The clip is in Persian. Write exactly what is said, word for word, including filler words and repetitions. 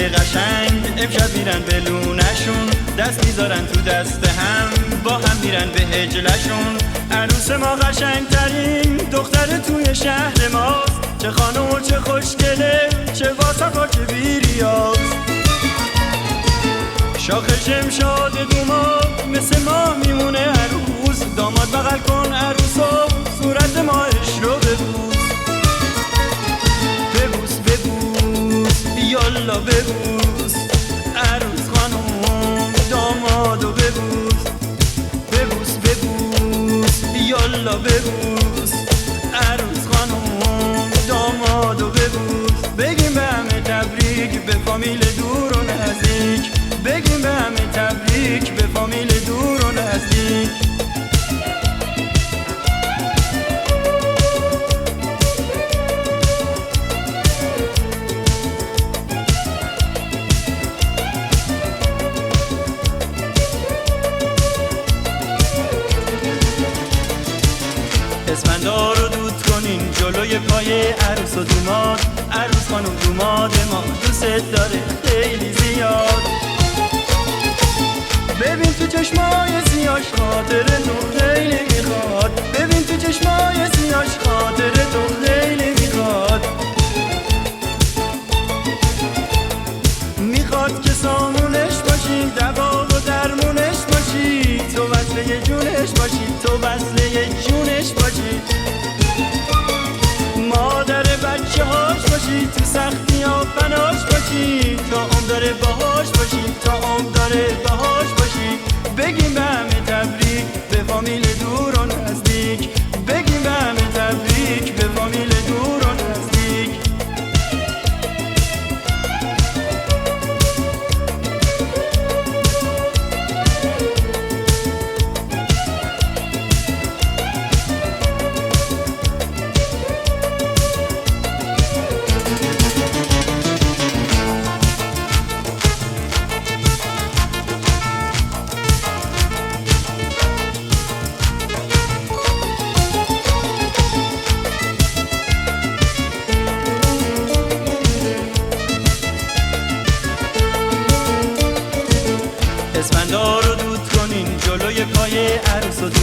قشنگ امشب میرن به لونشون، دست میذارن تو دست هم، با هم میرن به هجلشون. عروس ما قشنگ ترین دختر توی شهر ماست، چه خانم و چه خوشگله، چه واسفا چه بیریاز. شاخ شمشاد دوما مثل ما میمونه عروس، داماد بغل کن عروسا صورت ماهش رو ببوس. ببوس ببوس یالا ببوس، عروس خانم دامادو ببوس. ببوس ببوس یالا ببوس، عروس خانم دامادو ببوس. بگیم به همه تبریک به فامیل دور و نزدیک، بگیم به همه تبریک به فامیل دور و نزدیک. اسفندار رو دود کنین جلوی پای عروس و دوماد، عروس خانم دوماد ما دوست داره خیلی زیاد. ببین تو چشمای سیاش خاطر تو خیلی میخواد، ببین تو چشمای سیاش خاطر تو خیلی میخواد. میخواد که سامونش باشی، دوا و درمونش باشی، تو وصله جونش باشی، تو وصله جونش باشی. مادر بچه هاش باشی، تو سختی ها فناش باشی، تا عمر داره باهاش باشی، تا عمر داره باهاش باشی. بگیم به همه تبریک به فامیل دور و نزدیک، بگیم به همه تبریک به فامیل دور و نزدیک. اسفندار رو دود کنین جلوی پای عروس و